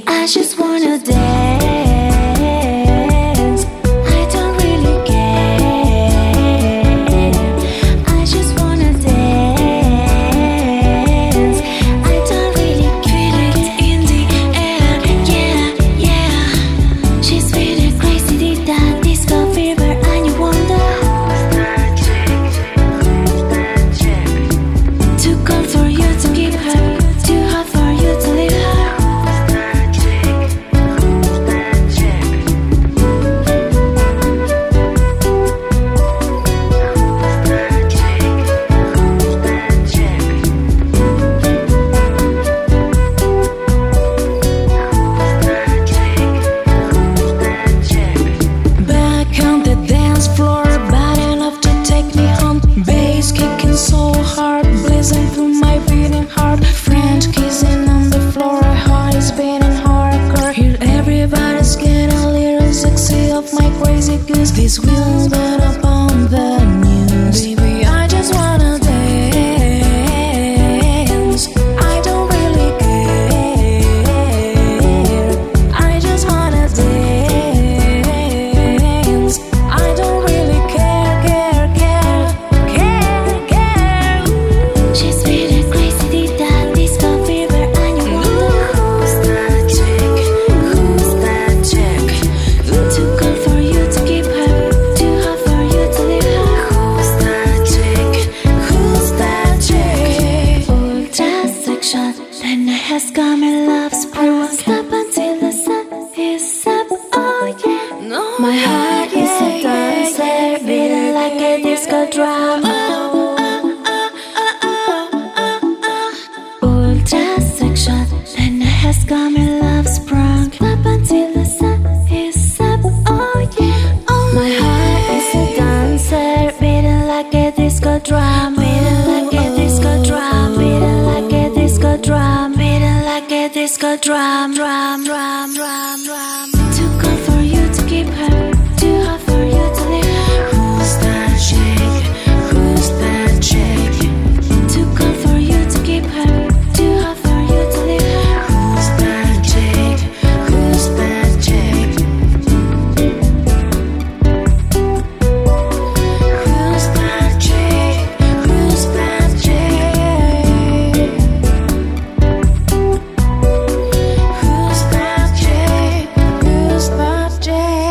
I just wanna dance. I don't really care. I just wanna dance. I don't really feel it in the air. Yeah, yeah. She's feeling crazy, did that disco fever, and you wonder. Too cold for you to keep her, too hot for you to leave her. Back on the dance floor, bad enough to take me home. Bass kicking so hard, blazing through my beating heart. French kissing on the floor, heart is beating hardcore. Here everybody's getting a little sexy off my crazy goose. This will get up on the news. Baby, I just wanna dance. I don't really care. I just wanna dance. I don't really care, care. She's feeling crazy, did that disco fever, and you wonder. Who's that chick? Who's that chick? Too cold for you to keep her, too hot for you to leave her. Who's that chick? Who's that chick? Ultra section, then I has come in love spring. Won't stop until the sun is up. Oh yeah. No. My heart is a dancer, beating like a disco drum. Ultra section, then I has come in love sprung. Up until the sun is up. Oh yeah. My heart is a dancer, beating like a disco drum. Beating like a disco drum. Beating like a disco drum. Beating like a disco drum. Drum. Too cold for you to keep her, too hot for you to leave her. Who's that chick? Who's that chick? Too cold for you to keep her, too hot for you to leave her. Who's that chick? Who's that chick? Who's that chick? Who's that chick? Who's that chick? Who's that chick?